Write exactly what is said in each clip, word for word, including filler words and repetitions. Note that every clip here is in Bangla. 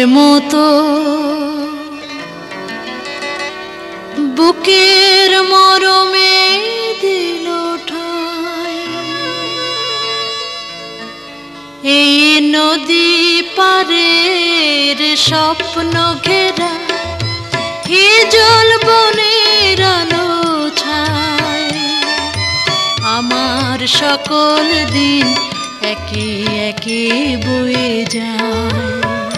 মতো বুকের মরমে দিল ঠাই। এই নদী পারের স্বপ্ন ঘেরা হিজল বনের আলো ছায়। আমার সকল দিন একে একে বয়ে যায়,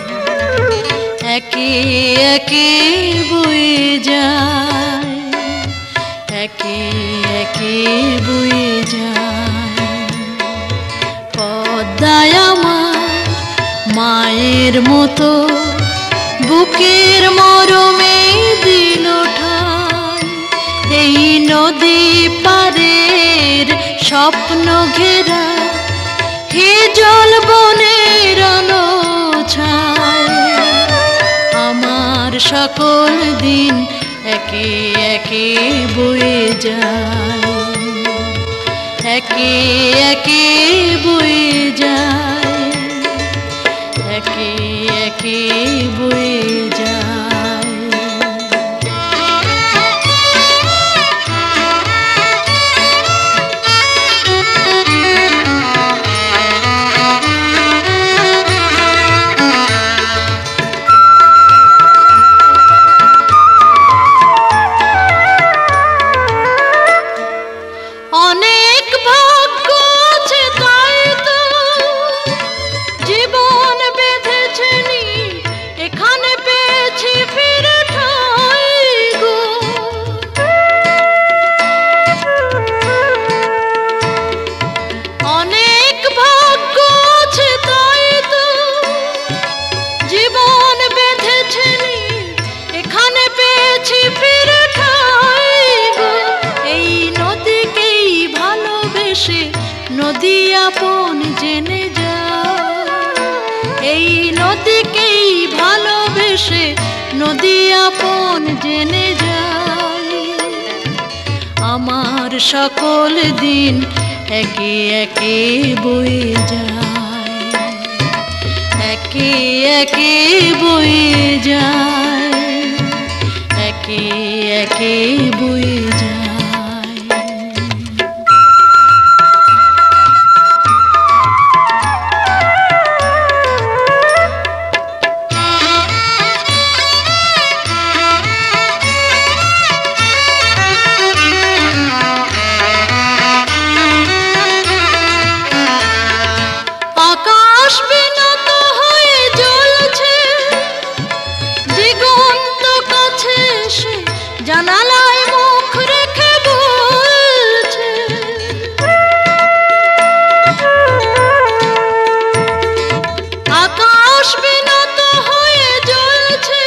একে একে বয়ে যায়, একে একে বয়ে যায়। পদ্মায় আমার মায়ের মতো বুকের মরমে দিল ঠাই। এই নদী পারের স্বপ্ন ঘেরা হিজল বনের আলো ছায়। আমার সকল দিন একে একে বয়ে যায়, একে একে বয়ে যায়, একে একে বয়ে যায়। অনেক ভাগ্য আছে তাই তো জীবন বেঁধেছে নি, এখানে পেয়েছি ফিরে ঠাই গো। অনেক ভাগ্য আছে তাই তো জীবন বেঁধেছে নি, এখানে পেয়েছি ফিরে ঠাই গো। এই নদীকেই ভালোবেসে নদী আপন জেনে যায়, এই নদীকেই ভালোবেসে নদী আপন জেনে যায়। আমার সকল দিন একে একে বয়ে যায়, একে একে বয়ে যায়, একে একে বয়ে যায়। আকাশ বিনত হয়ে জ্বলছে দিগন্ত কাছে এসে জানালায় মুখ রেখে বলছে। আকাশ বিনত হয়ে জ্বলছে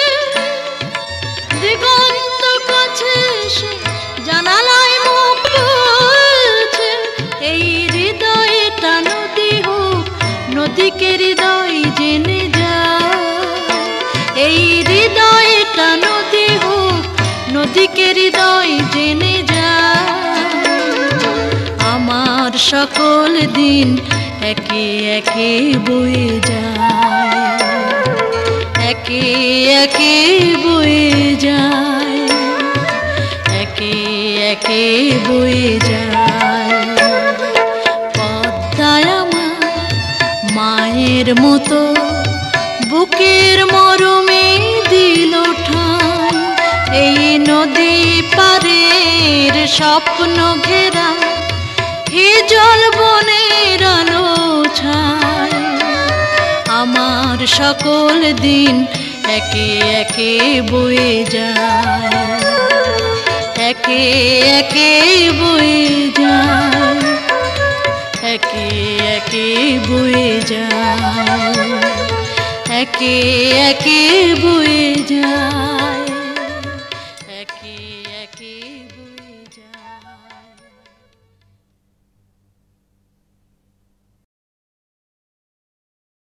দিগন্ত কাছে এসে জানালায় মুখ বলছে। এই হৃদয়টা নদী হোক, নদীকে হৃদয় জেনে যায়। এই হৃদয়টা নদী হোক, নদীকে হৃদয় জেনে যায়। আমার সকল দিন একে একে বয়ে যায়, একে একে বয়ে যায়, একে একে বয়ে যায়। পদ্মায় আমার মায়ের মতো বুকের মরমে দিল ঠাই। এই নদী পারের স্বপ্ন ঘেরা হিজল বনের আলো ছায়। আমার সকল দিন একে একে বয়ে যায়, একে একে বয়ে যায়, একে একে বয়ে যায়, একে একে বয়ে যায়।